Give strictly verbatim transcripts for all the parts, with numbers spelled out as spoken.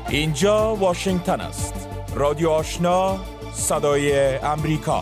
اینجا واشنگتن است. رادیو آشنا، صدای امریکا.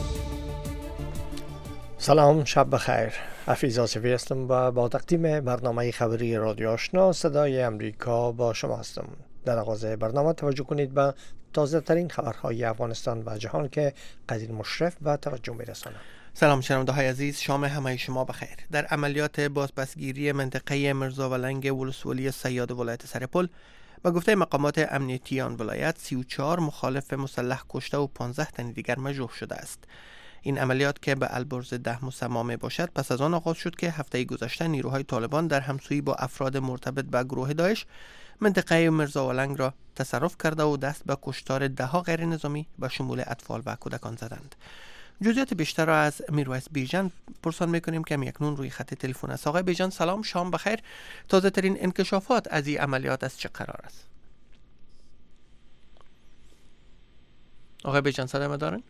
سلام، شب بخیر. حفیظ آصفی هستم و با تقدیم برنامه خبری رادیو آشنا صدای امریکا با شما هستم. در آغاز برنامه توجه کنید به تازه ترین خبرهای افغانستان و جهان که قدیر مشرف و توجه می‌رساند. سلام شنونده های عزیز، شام همه شما بخیر. در عملیات بازپسگیری منطقه مرزاولنگ ولسوالی صیاد ولایت سرپل با گفته مقامات امنیتی آن ولایت سی و چهار مخالف مسلح کشته و پانزده تن دیگر مجروح شده است. این عملیات که به البرز ده مسمى می باشد پس از آن آغاز شد که هفته گذشته نیروهای طالبان در همسویی با افراد مرتبط به گروه داعش منطقه مرزاولنگ را تصرف کرده و دست به کشتار ده ها غیر نظامی به شمول اطفال و کودکان زدند. جزئیات بیشتر را از میرویس بیژن پرسان میکنیم که اکنون روی خط تلفن است. آقای بیژن سلام، شام بخیر. تازه ترین انکشافات از این عملیات از چه قرار است؟ آقای بیژن صدای ما دارن؟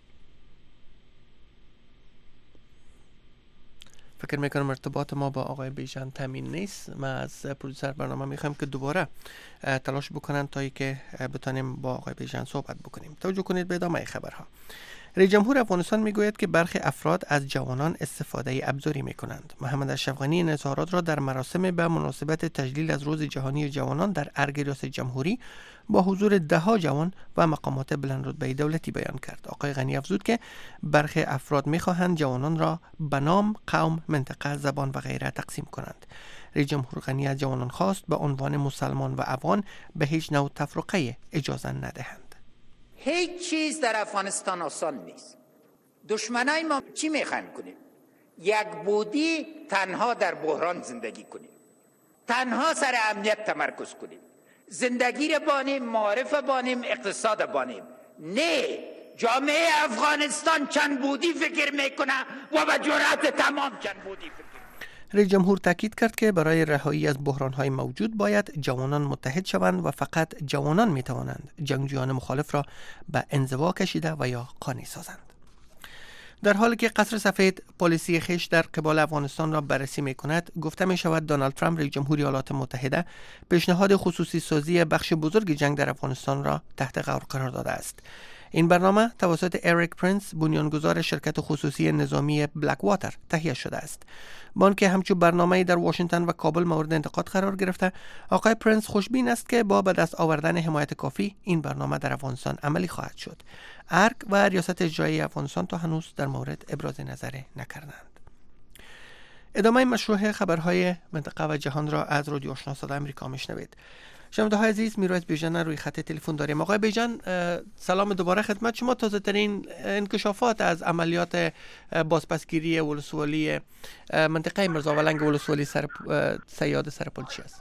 فکر میکنم ارتباط ما با آقای بیژن تامین نیست. ما از پرودوسر برنامه میخوایم که دوباره تلاش بکنن تا ای که بتانیم با آقای بیژن صحبت بکنیم. توجه کنید به ادامه خبرها. رئیس جمهور افغانستان میگوید که برخی افراد از جوانان استفاده ابزاری میکنند. محمد اشرف غنی این اظهارات را در مراسم به مناسبت تجلیل از روز جهانی جوانان در ارگ ریاست جمهوری با حضور ده ها جوان و مقامات بلند رتبه دولتی بیان کرد. آقای غنی افزود که برخی افراد میخواهند جوانان را به نام، قوم، منطقه، زبان و غیره تقسیم کنند. رئیس جمهور غنی از جوانان خواست به عنوان مسلمان و افغان به هیچ نوع تفرقه اجازه ندهند. هیچ چیز در افغانستان آسان نیست. دشمنای ما چی میخوایم کنیم؟ یک بودی تنها در بحران زندگی کنیم، تنها سر امنیت تمرکز کنیم، زندگی را بانیم، معارف بانیم، اقتصاد بانیم. نه، جامعه افغانستان چند بودی فکر میکنه و به جرأت تمام چند بودی فکر. رئیس جمهور تاکید کرد که برای رهایی از بحران‌های موجود باید جوانان متحد شوند و فقط جوانان می‌توانند جنگجویان مخالف را به انزوا کشیده و یا قانع سازند. در حالی که قصر سفید پلیسی خویش در قبال افغانستان را بررسی می‌کند، گفته می‌شود دونالد ترامپ رئیس جمهور ایالات متحده پیشنهاد خصوصی سازی بخش بزرگ جنگ در افغانستان را تحت غور قرار داده است. این برنامه توسط اریک پرینس، بنیانگذار شرکت خصوصی نظامی بلک واتر تهیه شده است. با آنکه همچون برنامه‌ای در واشنگتن و کابل مورد انتقاد قرار گرفته، آقای پرینس خوشبین است که با به دست آوردن حمایت کافی این برنامه در افغانستان عملی خواهد شد. ارگ و ریاست اجرایی افغانستان تا هنوز در مورد ابراز نظر نکردند. ادامه مشروع خبرهای منطقه و جهان را از رادیو آشنا صدای امریکا میشنوید. شنونده های عزیز، میرویس بیژن روی خط تلفن داریم. آقای بیژن سلام دوباره خدمت شما. تازه ترین انکشافات از عملیات بازپسگیری ولسوالی منطقه مرزاولنگ ولسوالی سر صیاد سرپل چی است؟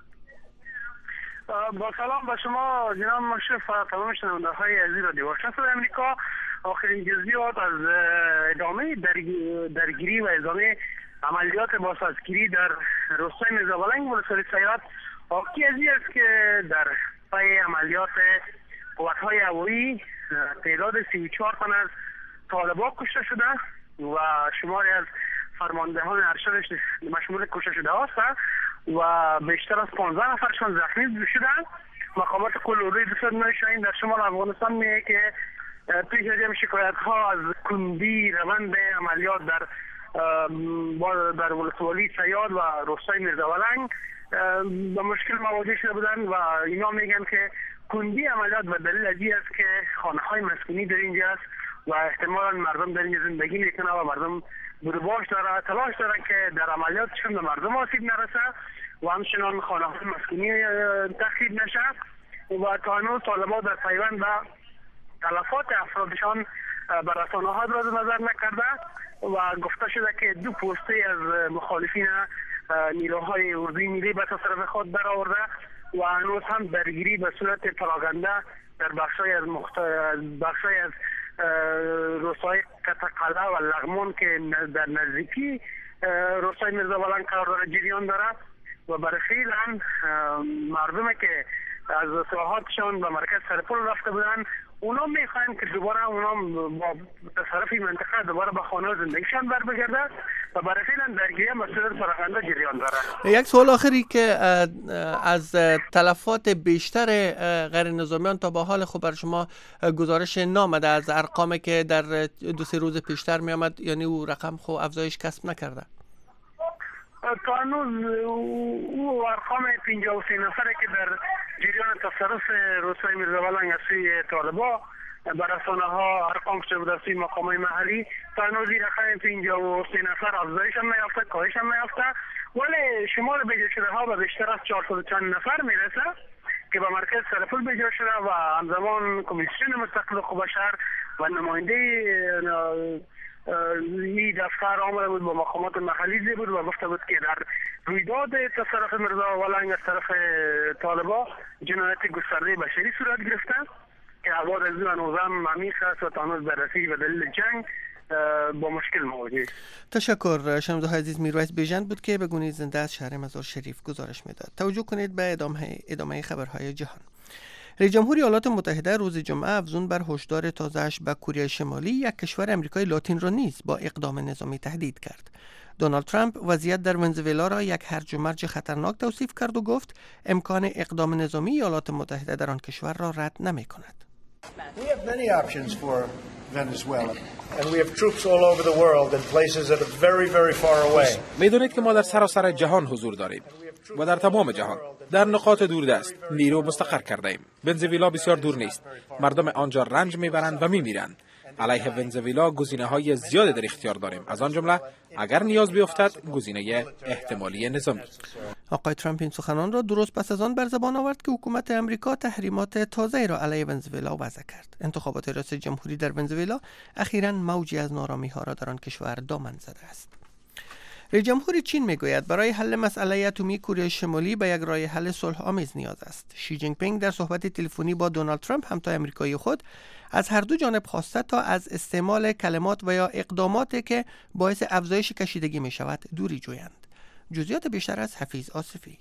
با سلام به شما جناب مشرف و تمام شنونده های عزیز رادیو آشنا صدای امریکا. آخرین جزئیات از ادامه درگیری و ادامه عملیات بازپسگیری در روستای مرزاولنگ ولسوالی صیاد حاکی از این است که در پای عملیات قوت‌های هوایی تعداد سی و چهار تن از طالبان کشته شده و شماری از فرماندهان ارشدش مشمول کشته شده است و بیشتر از پانزده نفرشان زخمی شدند. مقامات کل اردوی دویست و نه شاهین در شمال افغانستان میگه که پیش از این شکایت ها از کندی روند عملیات در در ولسوالی صیاد و روستای مرزاولنگ با مشکل مواجه شده بودن و اینا میگن که کندی عملیات به دلیل از این است که خانه های مسکونی در اینجا است و احتمالا مردم در اینجا زندگی میکنه و مردم بودباش داره، تلاش دارن که در عملیاتشون به مردم آسیب نرسه و همچنان خانه های مسکونی تخریب نشه و تا هنوز طالبان در پیوند به تلفات افرادشان به رسانه ها ابراز نظر نکرده و گفته شده که دو پوسته از مخالفین نیروهای اردوی ملی به تصرف خود درآورده و هنوز هم درگیری به صورت پراگنده در بخشای از مخت... بخشای از روستای کتقله و لغمان که در نزدیکی روستای مرزاولنگ قرار داره جریان داره و برای فعلا مردمی که از ساحاتشان به مرکز سرپل رفته بودن اونا میخواین که دوباره اونا با تصرف منطقه دوباره به خانه زندگیشان بر بگرده و برای فعلا درگیری مسئولیت پراکنده جریان داره. یک سوال آخری که از تلفات بیشتر غیر نظامیان تا به حال خب بر شما گزارش نامده از ارقامی که در دو سه روز پیشتر می آمد، یعنی او رقم خب افزایش کسب نکرده؟ تا هنوز او ارقام پنجاه و سه نفره که در جریان تصرف روستای میرزاولنگ از سوی طالبا بر رسانه ها ارقام شده بود از سوی مقامات محلی، تا هنوز این رقم پنجاه و سه نفر افزایش هم نیافته، کاهش هم نیافته، ولی شمار بیجا شده ها به بیشتر از چهارصد و چند نفر میرسه که به مرکز سرپل بیجا شده و همزمان کمیسیون مستقل حقوق بشر و نماینده این دفتر آمده بود با مقامات محلی زی بود و گفته بود که در رویداد تصرف میرزاولنگ از طرف طالبا جنایت گسترده بشری صورت گرفته که عواد از او هنوزم عمیق است و تا هنوز بررسی و دلیل جنگ با مشکل مواجه. تشکر. شنونده عزیز، میرویس بیژن بود که به گونه زنده از شهر مزار شریف گزارش میداد. توجه کنید به ادامه ادامه خبرهای جهان. رئیس جمهور ایالات متحده روز جمعه افزون بر هشدار تازه‌اش به کره شمالی، یک کشور آمریکای لاتین را نیز با اقدام نظامی تهدید کرد. دونالد ترامپ وضعیت در ونزوئلا را یک هرج و مرج خطرناک توصیف کرد و گفت امکان اقدام نظامی ایالات متحده در آن کشور را رد نمی‌کند. We have many options for Venezuela and we have troops all over the world in places that are very very far away. می‌دونید که ما در سراسر جهان حضور داریم و در تمام جهان در نقاط دوردست نیرو مستقر کرده ایم. ونزوئلا بسیار دور نیست. مردم آنجا رنج میبرند و میمیرند. علیه ونزوئلا گزینه‌های زیادی در اختیار داریم، از آن جمله اگر نیاز بیفتد گزینه احتمالی نظامی. آقای ترامپ این سخنان را درست پس از آن بر زبان آورد که حکومت امریکا تحریمات تازه‌ای را علیه ونزوئلا وضع کرد. انتخابات ریاست جمهوری در ونزوئلا اخیراً موجی از نارامی‌ها را در آن کشور دامن زده است. رئیس جمهور چین میگوید برای حل مسئله اتمی کره شمالی به یک راه حل صلح آمیز نیاز است. شی جینگ پینگ در صحبت تلفنی با دونالد ترامپ همتای آمریکایی خود از هر دو جانب خواسته تا از استعمال کلمات و یا اقداماتی که باعث افزایش کشیدگی می شود دوری جویند. جزئیات بیشتر از حفیظ آصفی.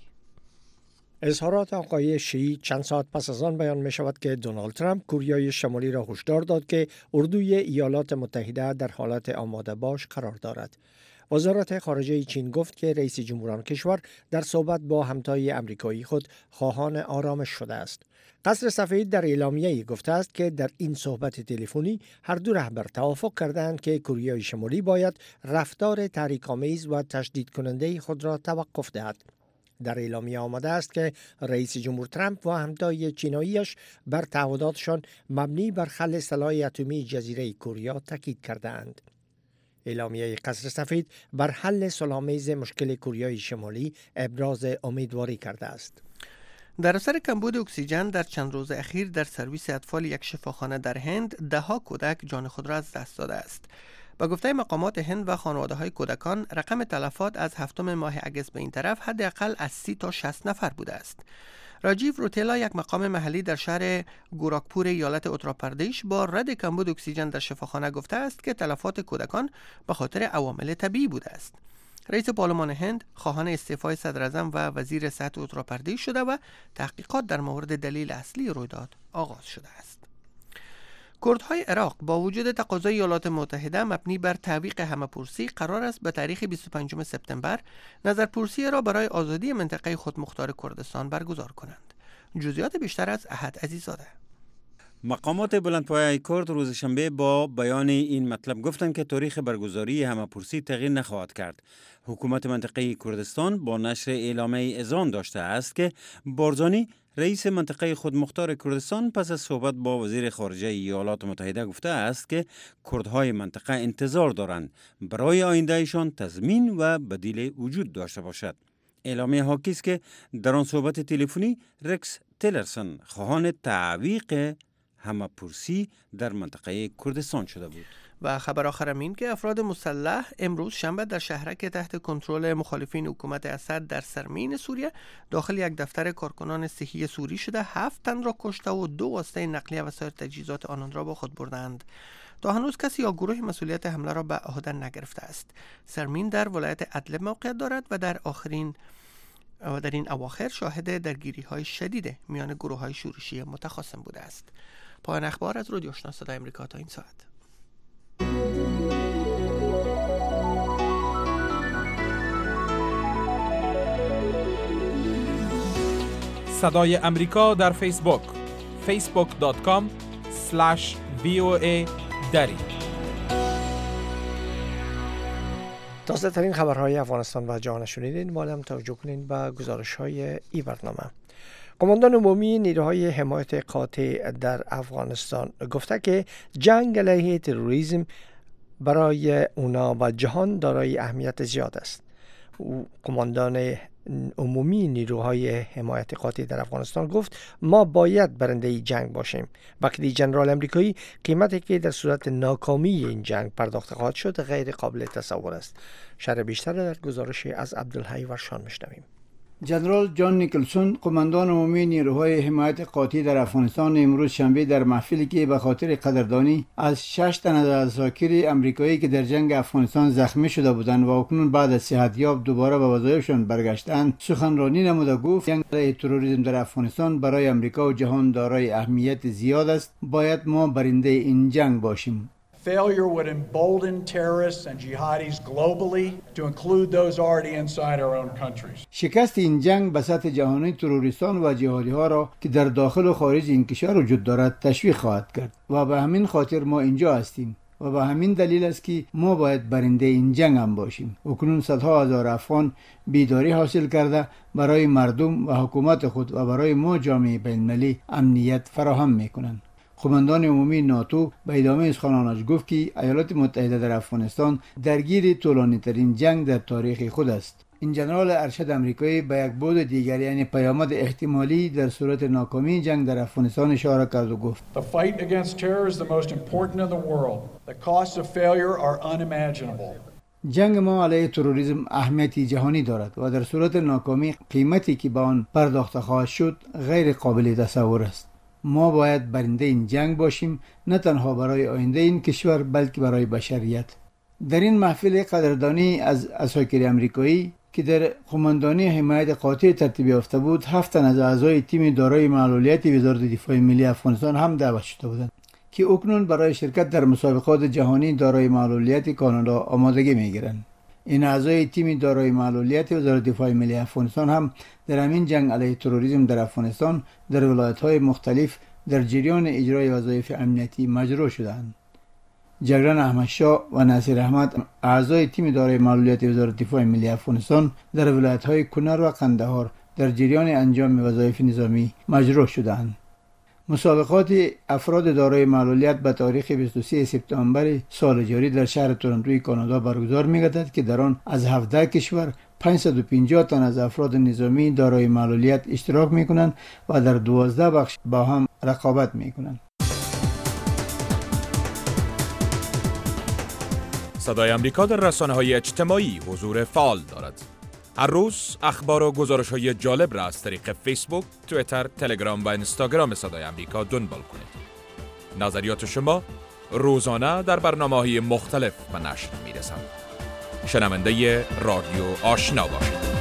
اظهارات آقای شی چند ساعت پس از آن بیان می شود که دونالد ترامپ کره شمالی را هشدار داد که اردوی ایالات متحده در حالت آماده باش قرار دارد. وزارت خارجه چین گفت که رئیس جمهوران کشور در صحبت با همتای آمریکایی خود خواهان آرامش شده است. قصر سفید در اعلامیه‌ای گفته است که در این صحبت تلفنی هر دو رهبر توافق کردند که کره شمالی باید رفتار تحریک‌آمیز و تشدید کننده خود را توقف دهد. در اعلامیه آمده است که رئیس جمهور ترامپ و همتای چیناییش بر تعهداتشان مبنی بر خلع سلاح اتمی جزیره کره تاکید کردند. اعلامیه قصر سفید بر حل صلح‌آمیز مشکل کره شمالی ابراز امیدواری کرده است. در اثر کمبود اکسیژن در چند روز اخیر در سرویس اطفال یک شفاخانه در هند ده کودک جان خود را از دست داده است. با گفته مقامات هند و خانواده های کودکان رقم تلفات از هفتم ماه اگست به این طرف حداقل از سی تا شصت نفر بوده است. راجیو روتیلا یک مقام محلی در شهر گوراکپور ایالت اتراپردیش با رد کمبود اکسیژن در شفاخانه گفته است که تلفات کودکان به خاطر عوامل طبیعی بوده است. رئیس پارلمان هند خواهان استعفای صدر اعظم و وزیر صحت اتراپردیش شده و تحقیقات در مورد دلیل اصلی رویداد آغاز شده است. کردهای عراق با وجود تقاضای ایالات متحده مبنی بر تعویق همه‌پرسی قرار است به تاریخ بیست و پنجم سپتامبر نظرپرسی را برای آزادی منطقه خودمختار کردستان برگزار کنند. جزئیات بیشتر از احد عزیزاده. مقامات بلندپایه کرد روز شنبه با بیان این مطلب گفتند که تاریخ برگزاری همه‌پرسی تغییر نخواهد کرد. حکومت منطقه کردستان با نشر اعلامیه اذعان داشته است که بارزانی رئیس منطقه خودمختار کردستان پس از صحبت با وزیر خارجه ایالات متحده گفته است که کردهای منطقه انتظار دارند برای آیندهشان تضمین و بدیل وجود داشته باشد. اعلامیه حاکی است که در آن صحبت تلفنی رکس تیلرسون خواهان تعویق همه‌پرسی در منطقه کردستان شده بود. و خبر آخرم این که افراد مسلح امروز شنبه در شهرک تحت کنترل مخالفین حکومت اسد در سرمین سوریه داخل یک دفتر کارکنان صحی سوری شده هفت تن را کشته و دو واسطه نقلیه و سایر تجهیزات آنان را با خود بردند. تا هنوز کسی یا گروه مسئولیت حمله را به عهده نگرفته است. سرمین در ولایت ادلب موقعیت دارد و در آخرین و در این اواخر شاهد درگیری های شدید میان گروه های شورشی متخاصم بوده است. پایان اخبار از رادیو آشنا صدای آمریکا تا این ساعت. صدای امریکا در فیسبوک فیسبوک دات کام اسلش وی او ای دری. تازه ترین خبرهای افغانستان و جهان شنیدین. مالم توجه کنین به گزارش های ای برنامه. قماندان عمومی نیروهای حمایت قاطع در افغانستان گفته که جنگ علیه تروریسم برای اونا و جهان دارای اهمیت زیاد است. قماندان عمومی نیروهای حمایت قاطع در افغانستان گفت ما باید برنده جنگ باشیم. وقتی جنرال امریکایی قیمتی که در صورت ناکامی این جنگ پرداخت خواهد شد غیر قابل تصور است. شرح بیشتر در گزارش از عبدالحی ورشان میشنویم. جنرال جان نیکلسون قماندان عمومی نیروهای حمایت قاطع در افغانستان امروز شنبه در محفلی که به خاطر قدردانی از شش تن از عساکر امریکایی که در جنگ افغانستان زخمی شده بودند و اکنون بعد از صحتیاب دوباره به وظایفشان برگشتند سخنرانی نموده گفت جنگ علیه تروریسم در افغانستان برای امریکا و جهان دارای اهمیت زیاد است. باید ما برنده این جنگ باشیم. Failure would embolden terrorists and jihadis globally to include those already inside our own countries. شکست این جنگ به سطح جهانی تروریستان و جهادی ها را که در داخل و خارج این کشور وجود دارد تشویق خواهد کرد و به همین خاطر ما اینجا هستیم و به همین دلیل است که ما باید برنده این جنگ هم باشیم. اکنون صدها هزار افغان بیداری حاصل کرده برای مردم و حکومت خود و برای ما جامعه بین‌المللی امنیت فراهم میکنند. قماندان عمومی ناتو به ادامه سخنانش گفت که ایالات متحده در افغانستان درگیر طولانی ترین جنگ در تاریخ خود است. این جنرال ارشد امریکایی به یک بود دیگر یعنی پیامد احتمالی در صورت ناکامی جنگ در افغانستان اشاره کرد و گفت The fight against terror is the most important in the world. The costs of failure are unimaginable. جنگ ما علیه تروریسم اهمیتی جهانی دارد و در صورت ناکامی قیمتی که به آن پرداخته خواهد شد غیر قابل تصور است. ما باید برنده این جنگ باشیم، نه تنها برای آینده این کشور بلکه برای بشریت. در این محفل قدردانی از عساکر امریکایی که در قماندانی حمایت قاطع ترتیب یافته بود، هفت تن از اعضای تیم دارای معلولیت وزارت دفاع ملی افغانستان هم دعوت شده بودند که اکنون برای شرکت در مسابقات جهانی دارای معلولیت کانادا آمادگی می‌گیرند. این اعضای تیم دارای معلولیت وزارت دفاع ملی افغانستان هم در همین جنگ علیه تروریسم در افغانستان در ولایت‌های مختلف در جریان اجرای وظایف امنیتی مجروح شدند. جگران احمد شاه و ناصر احمد اعضای تیم دارای معلولیت وزارت دفاع ملی افغانستان در ولایت‌های کنر و قندهار در جریان انجام وظایف نظامی مجروح شدند. مسابقات افراد دارای معلولیت به تاریخ بیست و سوم سپتامبر سال جاری در شهر تورنتو کانادا برگزار می‌گردد که در آن از هفده کشور پانصد و پنجاه تن از افراد نظامی دارای معلولیت اشتراک می‌کنند و در دوازده بخش با هم رقابت می‌کنند. صدای امریکا در رسانه‌های اجتماعی حضور فعال دارد. هر روز اخبار و گزارش‌های جالب را از طریق فیسبوک، توییتر، تلگرام و اینستاگرام صدای امریکا دنبال کنید. نظریات شما روزانه در برنامه‌های مختلف به نشر می‌رسند. شنونده رادیو آشنا باشید.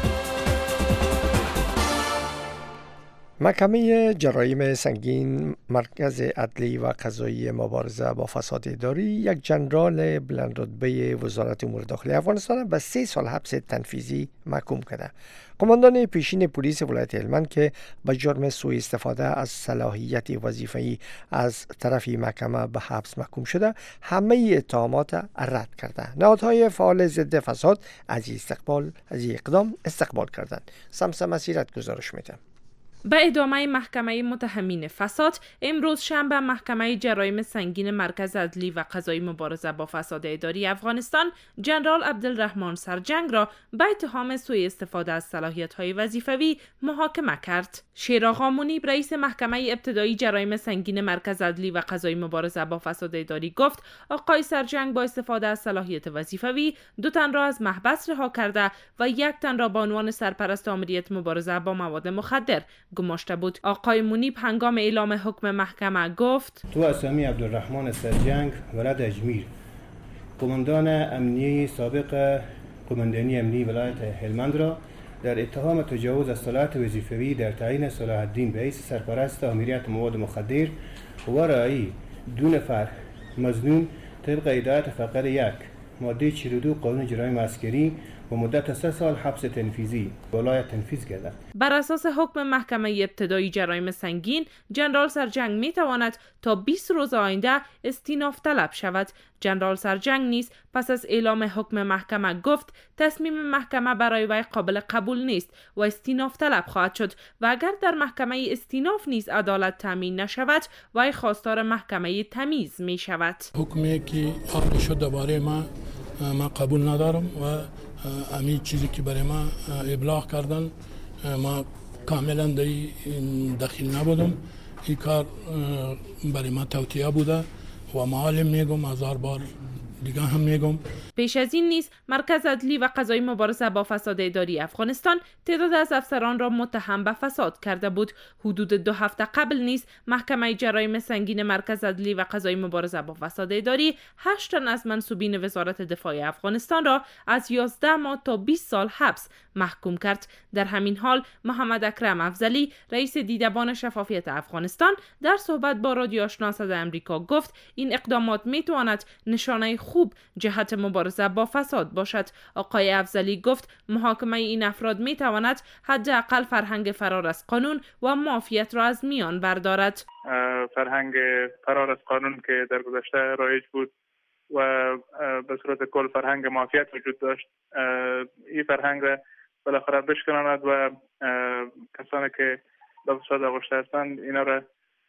محکمه جرایم سنگین مرکز عدلی و قضایی مبارزه با فساد اداری یک جنرال بلند رتبه وزارت امور داخلی افغانستان به سه سال حبس تنفیذی محکوم کرده. قماندان پیشین پلیس ولایت هلمند که به جرم سوء استفاده از صلاحیت وظیفه‌ای از طرف محکمه به حبس محکوم شده همه اتهامات رد کرده. نهادهای فعال ضد فساد از استقبال از اقدام استقبال کردند. سمسم مسیرت گزارش میده. به ادامه محکمه متهمین فساد، امروز شنبه محکمه جرایم سنگین مرکز عدلی و قضایی مبارزه با فساد اداری افغانستان جنرال عبدالرحمن سرجنگ را به اتهام سوء استفاده از صلاحیت‌های وظیفوی محاکمه کرد. شیراغ منیب رئیس محکمه ابتدایی جرایم سنگین مرکز عدلی و قضایی مبارزه با فساد اداری گفت آقای سرجنگ با استفاده از صلاحیت وظیفوی دو تن را از محبس رها کرده و یک تن را به عنوان سرپرست آمریت مبارزه با مواد مخدر گماشته بود. آقای منیب هنگام اعلام حکم محکمه گفت تو اسامی عبدالرحمن سرجنگ ولد اجمیر، قماندان امنیه سابق قماندانی امنی ولایت هلمند را در اتهام تجاوز از صلاحیت وظیفوی در تعیین صلاح الدین به حیث سرپرست آمریت مواد مخدر و رأی دو نفر مظنون طبق هدایت فقره یک ماده چهل و دو قانون جرایم عسکری و مدت سه سال حبس تنفیذی ولایت تنفیذ گردد. بر اساس حکم محکمه ابتدایی جرایم سنگین، جنرال سرجنگ می تواند تا بیست روز آینده استیناف طلب شود. جنرال سرجنگ نیز پس از اعلام حکم محکمه گفت تصمیم محکمه برای وی قابل قبول نیست و استیناف طلب خواهد شد و اگر در محکمه استیناف نیز عدالت تامین نشود وی خواستار محکمه تمیز می شود. حکمی که آمده شد درباره ما ما قبول ندارم و امی چیزی که برای ما ابلاغ کردن ما کاملا در داخل نبودم. این کار برای ما توطئه بوده و معالم میگم هزار بار دیگه هم میگم. پیش از این نیز مرکز عدلی و قضایی مبارزه با فساد اداری افغانستان تعداد از افسران را متهم به فساد کرده بود. حدود دو هفته قبل نیز محکمه جرایم سنگین مرکز عدلی و قضایی مبارزه با فساد اداری هشت تن از منصوبین وزارت دفاع افغانستان را از یازده ماه تا بیست سال حبس محکوم کرد. در همین حال محمد اکرم افضلی رئیس دیدبان شفافیت افغانستان در صحبت با رادیو آشنا صدای آمریکا گفت این اقدامات میتواند نشانه خوب جهت مبارزه با فساد باشد. آقای افضلی گفت محاکمه این افراد میتواند حداقل فرهنگ فرار از قانون و مافیت را از میان بردارد. فرهنگ فرار از قانون که در گذشته رایج بود و به صورت کل فرهنگ مافیت وجود داشت، این فرهنگ را بالاخره بشکناند و کسانی که به فساد آغشته هستند اینا را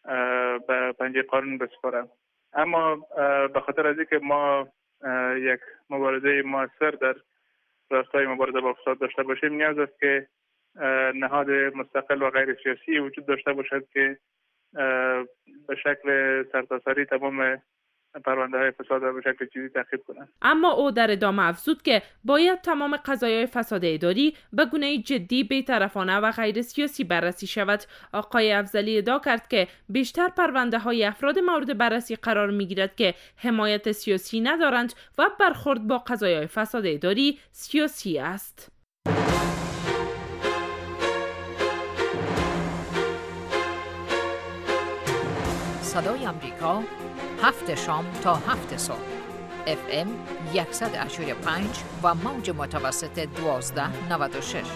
به پنجه قانون بسپارند. اما به خاطر از اینکه ما یک مبارزه موثر در راستای مبارزه با فساد داشته باشیم، نیاز است که نهاد مستقل و غیر سیاسی وجود داشته باشد که به شکل سرتاسری تمام پرونده های فساد را به شکل چیزی تعقیب کنند. اما او در ادامه افزود که باید تمام قضایای فساد اداری به گونه جدی، بی‌طرفانه و غیر سیاسی بررسی شود. آقای افضلی ادعا کرد که بیشتر پرونده های افراد مورد بررسی قرار می گیرد که حمایت سیاسی ندارند و برخورد با قضایای فساد اداری سیاسی است. صدای آمریکا، هفت شام تا هفت صبح، اف ام صد و هشتاد و پنج و موج متوسط دوازده نود و شش.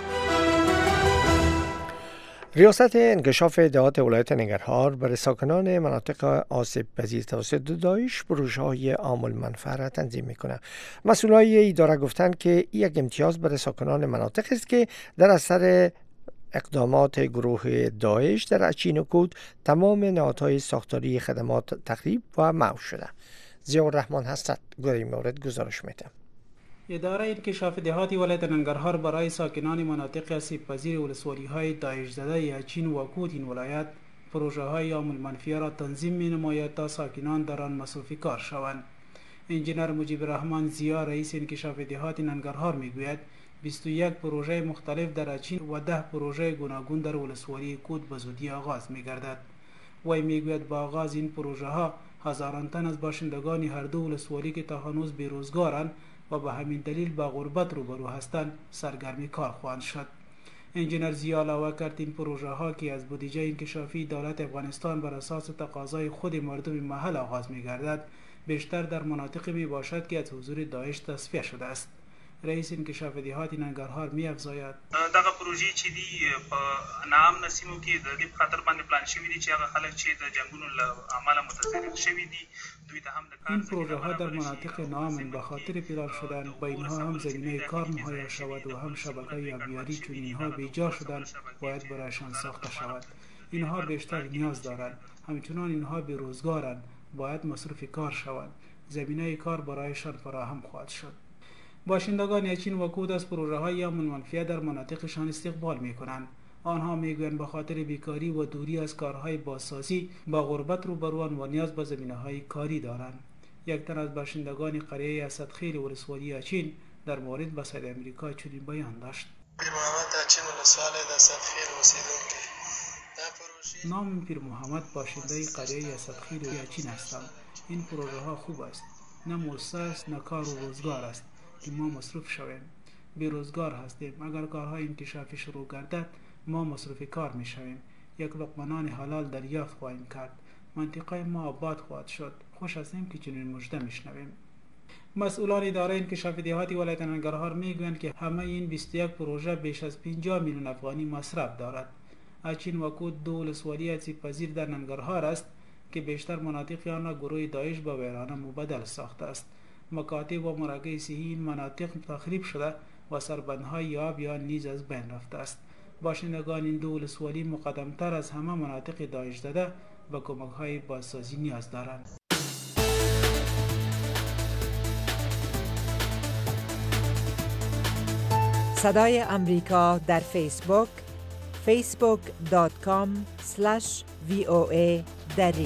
ریاست انکشاف دهات ولایت ننگرهار برای ساکنان مناطق آسیب پذیر توسط داعش پروژه‌های عام المنفعه را تنظیم می‌کند. مسئولای اداره گفتند که یک امتیاز برای ساکنان مناطق است که در اثر اقدامات گروه داعش در اچینوکود تمام نهادهای ساختاری خدمات تخریب و محو شده. ضیاءالرحمن هستند در این مورد گزارش می‌دهد. اداره انکشاف دهات ولایت ننگرهار برای ساکنان مناطق آسیب پذیر ولسوالی‌های داعش زده اچین و کود این ولایت پروژه‌های عام المنفعه را تنظیم می‌نماید تا ساکنان در آن مصروف کار شوند. انجینر مجیب الرحمن زیا رئیس انکشاف دهات ننگرهار می‌گوید بیست و یک پروژه مختلف در اچین و ده پروژه گوناگون در ولسوالی کود به زودی آغاز می‌گردد. وی می‌گوید با آغاز این پروژه‌ها هزاران تن از باشندگان هر دو ولسوالی که تا هنوز بیروزگارند و به همین دلیل با غربت روبرو هستند سرگرم کار خواهند شد. انجینر زیا علاوه کرد این پروژه ها که از بودجه انکشافی دولت افغانستان بر اساس تقاضای خود مردم محل آغاز می گردد، بیشتر در مناطق می باشد که از حضور داعش تصفیه شده است. رئیس انکشاف دهات ننگرهار می افزاید دغه پروژې چې دی په نام نسیمو کې د دې خاطر باندې پلان شوی دي چې هغه خلک چې د جنگونو له عمله متضرر شوی دي دوی ته هم این پروژه ها در مناطق نام به خاطر پلان شدن با اینها هم زمینه کار مهیا شود و هم شبکه آبیاری چون اینها بیجا شدن باید برایشان ساخته شود. اینها بیشتر نیاز دارند، همچنان اینها بیروزگارند، باید مصروف کار شود. زمینه کار برایشان فراهم خواهد شد. باشندگان اچین و کود از پروژه های عام المنفعه در مناطقشان استقبال می کنند. آنها میگویند به خاطر بیکاری و دوری از کارهای بازسازی با غربت روبروان و نیاز به زمینه های کاری دارند. یک تن از باشندگان قریه اسدخیل ولسوالی اچین در مورد به صدای آمریکا چنین بیان داشت. پیر محمد اچین ولسوالی د اسدخیل اوسیدونکی. نام پیر محمد باشنده قریه اسدخیل اچین هستم. این پروژه ها خوب است. نه موسسه است نه کار و روزگار است که ما مصروف شویم. بیروزگار هستیم. اگر کارهای انکشافی شروع گردد ما مصرف کار می شویم. یک لقمه نان حلال دریافت خواهیم کرد. منطقه ما آباد خواهد شد. خوش هستیم که چنین مژده میشنویم. مسئولان اداره انکشاف دهاتی ولایت ننگرهار میگویند که همه این بیست و یک پروژه بیش از پنجاه میلیون افغانی مصرف دارد. اچین وکود دو ولسوالی آسیب پذیر در ننگرهار است که بیشتر مناطق آن را گروه داعش به ویرانه مبدل ساخته است. مکاتب و مراکز صحی این مناطق تخریب شده و سربندهای آب یا نیز از بین رفته است. باشندگان این دو ولسوالی مقدمتر از همه مناطق داعش زده و کمک‌های بازسازی نیاز دارند. صدای امریکا در فیسبوک فیسبوک دات کام اسلش وی او ای دری.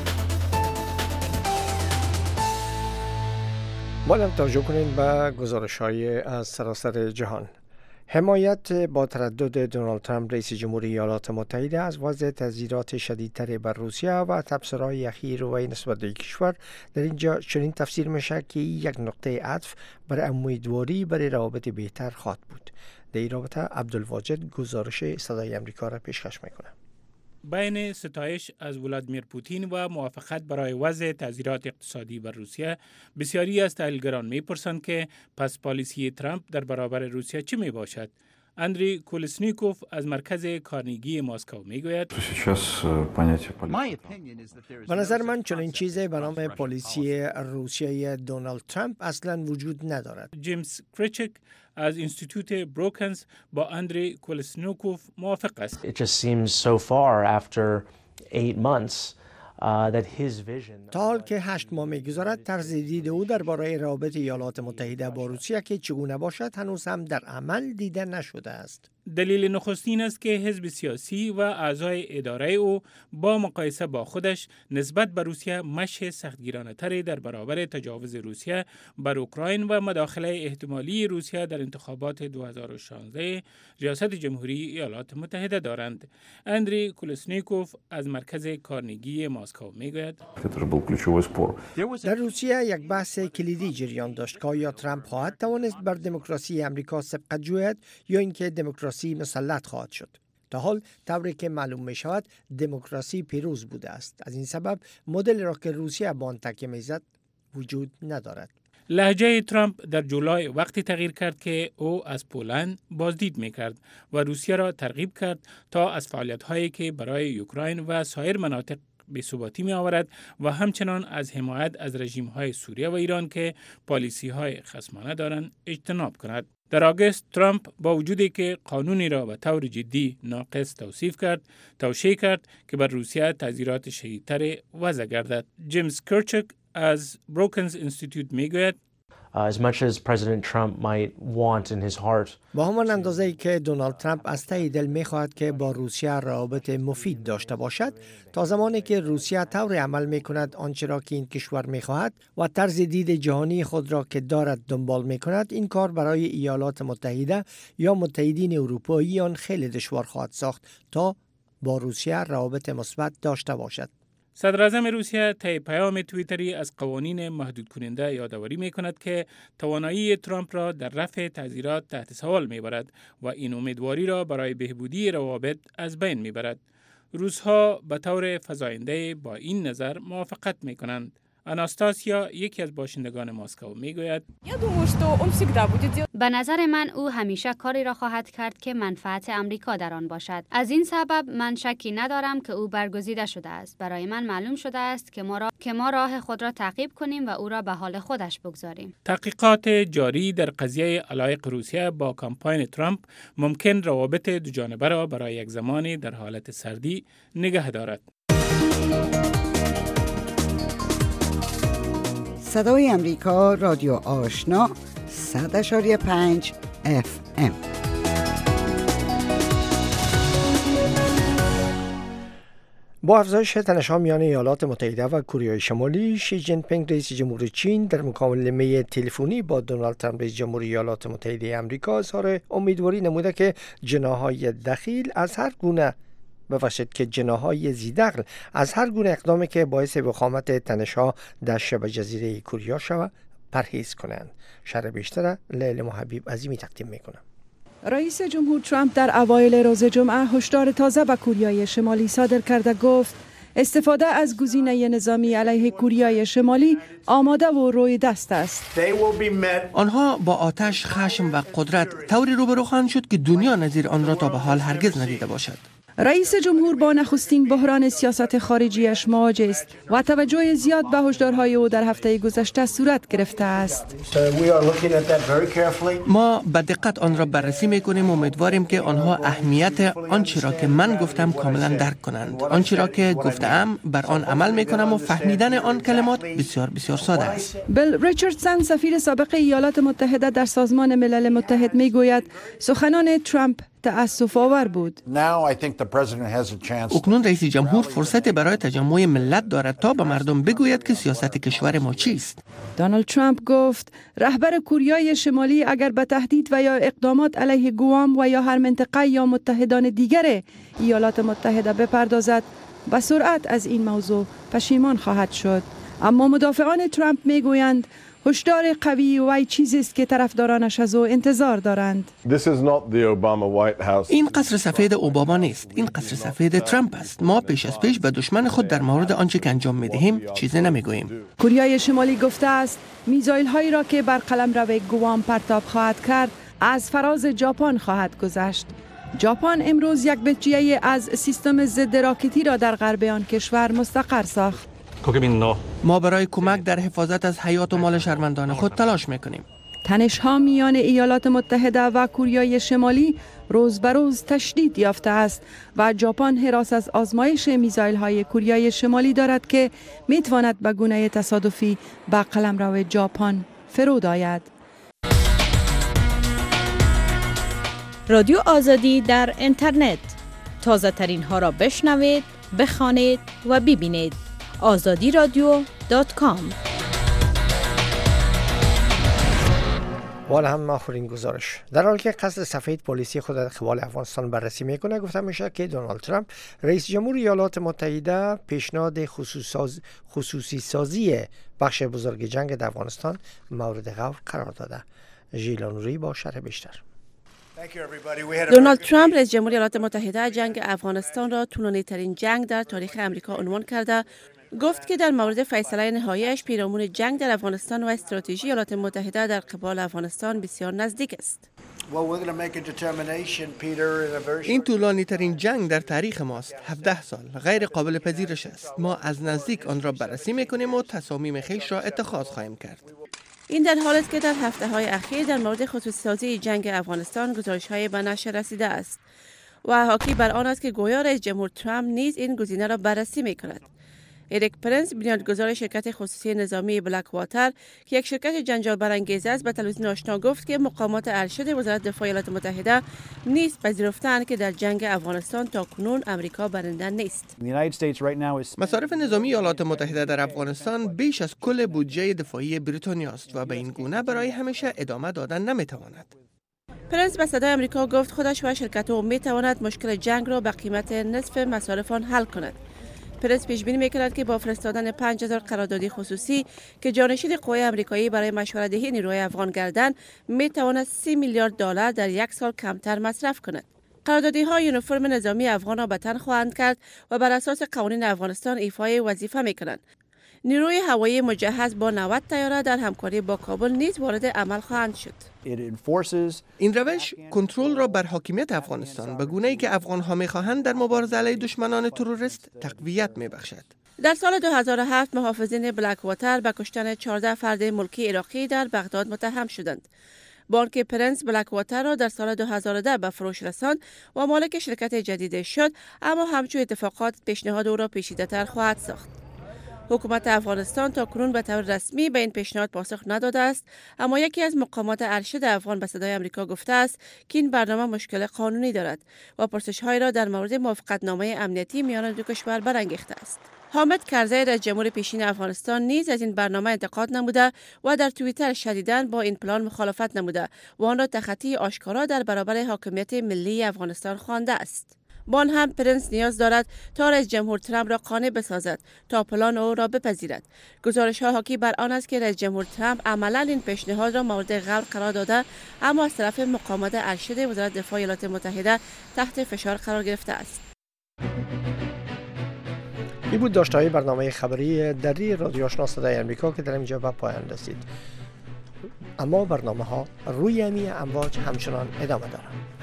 باید توجه کنید به گزارش‌های از سراسر جهان. حمایت با تردد دونالد ترامپ رئیس جمهوری ایالات متحده از وضع تحذیرات شدیدتر بر روسیه و تبصره‌های اخیر وی نسبت به کشور در اینجا چنین تفسیر میشه که یک نقطه عطف برای امیدواری برای روابط بهتر خواهد بود. در این رابطه عبدالواجد گزارش صدای امریکا را پیشکش میکنه. بین ستایش از ولادیمیر پوتین و موافقت برای وضع تحذیرات اقتصادی بر روسیه، بسیاری از تحلیلگران می‌پرسند که پس پالیسی ترامپ در برابر روسیه چی می باشد؟ اندری کولسنیکوف از مرکز کارنگی مسکو میگوید به نظر من چنین چیزی به نام پالیسی روسیه دونالد ترامپ اصلا وجود ندارد. جیمز کریچک از انستیتوت بروکنز با اندری کولسنیکوف موافق است. It just seems so far after eight months Uh, that his vision تا حال که هشت ماه می‌گذرد طرز دید او درباره روابط ایالات متحده با روسیه که چگونه باشد هنوز هم در عمل دیده نشده است. دلیل نخستین است که حزب سیاسی و اعضای اداره او با مقایسه با خودش نسبت به روسیه مشی سختگیرانه‌تری در برابر تجاوز روسیه بر اوکراین و مداخله احتمالی روسیه در انتخابات دو هزار و شانزده ریاست جمهوری ایالات متحده دارند. اندری کولسنیکوف از مرکز کارنگی مسکو میگوید در روسیه یک بحث کلیدی جریان داشت که آیا ترامپ خواهد توانست بر دموکراسی امریکا سبقت جوید یا اینکه دموکراسی مسلط خواهد شد. تا حال طوری که معلوم می شود دموکراسی پیروز بوده است. از این سبب مدل را که روسیه به آن تکیه می‌زد وجود ندارد. لهجه ترامپ در جولای وقتی تغییر کرد که او از پولند بازدید می‌کرد و روسیه را ترغیب کرد تا از فعالیت‌هایی که برای اوکراین و سایر مناطق بی‌ثباتی می آورد و همچنان از حمایت از رژیم‌های سوریه و ایران که پالیسی‌های خصمانه دارند اجتناب کند. در آگوست ترامپ با وجودی که قانونی را به طور جدی ناقص توصیف کرد، توشیح کرد که بر روسیه تحذیرات شدیدتر وضع گردد. جیمز کرچک از بروکنز انستیتوت میگوید Uh, as much as President Trump might want in his heart. با همان اندازه‌ای که دونالد ترامپ از ته دل می‌خواهد که با روسیه روابط مفید داشته باشد، تا زمانی که روسیه طور عمل می‌کند آنچه را که این کشور می‌خواهد و طرز دید جهانی خود را که دارد دنبال می‌کند، این کار برای ایالات متحده یا متحدین اروپایی آن خیلی دشوار خواهد ساخت تا با روسیه روابط مثبت داشته باشد. صدر اعظم روسیه طی پیام توییتری از قوانین محدود کننده یادآوری می کند که توانایی ترامپ را در رفع تحذیرات تحت سوال می برد و این امیدواری را برای بهبودی روابط از بین می برد. روس‌ها به طور فزاینده با این نظر موافقت می کنند. آناستاسیا یکی از باشندگان مسکو میگوید به نظر من او همیشه کاری را خواهد کرد که منفعت امریکا در آن باشد. از این سبب من شکی ندارم که او برگزیده شده است. برای من معلوم شده است که ما را که ما راه خود را تعقیب کنیم و او را به حال خودش بگذاریم. تحقیقات جاری در قضیه علایق روسیه با کمپاین ترامپ ممکن روابط دو جانبه را برای یک زمانی در حالت سردی نگه دارد. صدای امریکا رادیو آشنا صد اشاری پنج اف ام. با افزایش تنش‌ها میان ایالات متحده و کره شمالی، شی جین پینگ رئیس جمهور چین در مکالمه تلفنی با دونالد ترامپ رئیس جمهوری ایالات متحده آمریکا اظهار امیدواری نموده که جناح‌های دخیل از هر گونه ببخشید که جناح‌های ذی‌دخل از هر گونه اقدامی که باعث وخامت تنش‌ها در شبه جزیره کوریا شود پرهیز کنند. شرح بیشتر لیل محبیب عظیمی تقدیم میکنم. رئیس جمهور ترامپ در اوایل روز جمعه هشدار تازه به کوریای شمالی صادر کرده گفت استفاده از گزینه نظامی علیه کوریای شمالی آماده و روی دست است. آنها با آتش، خشم و قدرت طوری روبرو خواهند شد که دنیا نظیر آن را تا به حال هرگز ندیده باشد. رئیس جمهور با نخستین بحران سیاست خارجیش مواجه است و توجه زیاد به هشدارهای او در هفته گذشته صورت گرفته است. ما به دقت آن را بررسی میکنیم و امیدواریم که آنها اهمیت آنچه را که من گفتم کاملا درک کنند. آنچه را که گفتم بر آن عمل میکنم و فهمیدن آن کلمات بسیار بسیار ساده است. بیل ریچاردسون سفیر سابق ایالات متحده در سازمان ملل متحد میگوید سخنان ترامپ تأسف آور بود. اکنون رئیس جمهور فرصت برای تجمع ملت دارد تا به مردم بگوید که سیاست کشور ما چیست. دونالد ترامپ گفت رهبر کوریای شمالی اگر به تهدید و یا اقدامات علیه گوام و یا هر منطقه یا متحدان دیگر ایالات متحده بپردازد به سرعت از این موضوع پشیمان خواهد شد. اما مدافعان ترامپ میگویند هشدار قوی و چیزی است که طرفدارانش از او انتظار دارند. این قصر سفید اوباما نیست. این قصر سفید ترامپ است. ما پیش از پیش به دشمن خود در مورد آنچه که انجام میدهیم چیزی نمیگوییم. کوریای شمالی گفته است میزایل هایی را که بر قلمرو گوام پرتاب خواهد کرد از فراز ژاپن خواهد گذشت. ژاپن امروز یک بچیه از سیستم ضد راکتی را در غرب آن کشور مستقر ساخت. ما برای کمک در حفاظت از حیات و مال شهروندان خود تلاش میکنیم. تنش ها میان ایالات متحده و کوریای شمالی روز به روز تشدید یافته است و ژاپن هراس از آزمایش میزایل های کوریای شمالی دارد که میتواند به گونه تصادفی به قلمرو ژاپن فرود آید. رادیو آزادی در اینترنت، تازه ترین ها را بشنوید، بخوانید و ببینید. آزادی رادیو دات کام. والا هم آخرین گزارش در حالی که قصد سفید پلیسی خود در قبال افغانستان بررسی میکنه، گفته میشه که دونالد ترامپ رئیس جمهور ایالات متحده پیشنهاد خصوصی سازی بخش بزرگ جنگ در افغانستان مورد غور قرار داده. ژیلانوری با شرح بیشتر. دونالد ترامپ رئیس جمهور ایالات متحده جنگ افغانستان را طولانی ترین جنگ در تاریخ امریکا عنوان کرده. گفت که در مورد فیصله نهاییش پیرامون جنگ در افغانستان و استراتژی ایالات متحده در قبال افغانستان بسیار نزدیک است. این طولانی ترین جنگ در تاریخ ماست. هفده سال غیر قابل پذیرش است. ما از نزدیک آن را بررسی میکنیم و تصامیم خویش را اتخاذ خواهیم کرد. این در حالی است که در هفته های اخیر در مورد خصوصی سازی جنگ افغانستان گزارش های به نشر رسیده است و حاکی بر آن است که گویا رئیس جمهور ترامپ نیز این گزینه را بررسی می کند. اریک پرنس بنیانگذار شرکت خصوصی نظامی بلک واتر که یک شرکت جنجال برانگیز است به تلویزیون آشنا گفت که مقامات ارشد وزارت دفاع ایالات متحده نیز پذیرفتند که در جنگ افغانستان تاکنون امریکا برنده نیست. مصارف نظامی ایالات متحده در افغانستان بیش از کل بودجه دفاعی بریتانیا است و به این گونه برای همیشه ادامه دادن نمیتواند. پرنس به صدای آمریکا گفت خودش و شرکت او میتواند مشکل جنگ را به قیمت نصف مصارف آن حل کند. پرنس پیش بینی میکند که با فرستادن پنج هزار قراردادی خصوصی که جانشین قوای آمریکایی برای مشوره‌دهی نیروی افغان گردند میتواند سی میلیارد دلار در یک سال کمتر مصرف کند. قراردادی ها یونیفرم نظامی افغان را به تن خواهند کرد و بر اساس قوانین افغانستان ایفای وظیفه میکنند. نیروی هوایی مجهز با نود طیاره در همکاری با کابل نیز وارد عمل خواهند شد. این روش کنترل را بر حاکمیت افغانستان به گونه‌ای که افغان‌ها می‌خواهند در مبارزه علیه دشمنان تروریست تقویت می‌بخشد. در سال دو هزار و هفت محافظین بلک واتر به کشتن چهارده فرد ملکی عراقی در بغداد متهم شدند. بانک پرنس بلک واتر را در سال دو هزار و ده به فروش رساند و مالک شرکت جدید شد، اما همچون اتفاقات پیشنهاد او را پیچیده‌تر خواهد ساخت. حکومت افغانستان تا کنون به طور رسمی به این پیشنهاد پاسخ نداده است، اما یکی از مقامات ارشد افغان به صدای آمریکا گفته است که این برنامه مشکل قانونی دارد و پرسش‌هایی را در مورد موافقتنامه امنیتی میان دو کشور برانگیخته است. حامد کرزی رئیس جمهور پیشین افغانستان نیز از این برنامه انتقاد نموده و در توییتر شدیداً با این پلان مخالفت نموده و آن را تخطی آشکارا در برابر حاکمیت ملی افغانستان خوانده است. بان هم پرنس نیاز دارد تا رئیس جمهور ترامپ را قانع بسازد تا پلان او را بپذیرد. گزارش ها حاکی بر آن است که رئیس جمهور ترامپ عملا این پیشنهاد را مورد قبول قرار داده، اما از طرف مقامات ارشد وزارت دفاع ایالات متحده تحت فشار قرار گرفته است. این بود داشته‌های برنامه خبری دری رادیو آشنا صدای آمریکا که در اینجا به پایان رسید. اما برنامه ها روی امی امواج همچنان ادامه دارند.